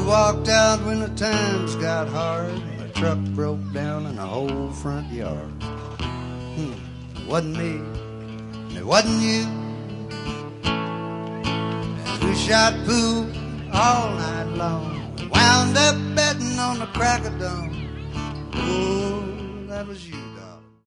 Who walked out when the times got hard and the truck broke down in the whole front yard? It wasn't me, and it wasn't you. And we shot pool all night long. We wound up betting on the crack of dawn. Oh, that was you.